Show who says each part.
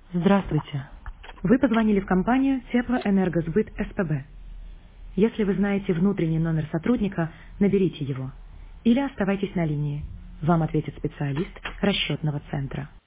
Speaker 1: Здравствуйте. Вы позвонили в компанию Теплоэнергосбыт СПБ. Если вы знаете внутренний номер сотрудника, наберите его. Или оставайтесь на линии. Вам ответит специалист расчетного центра.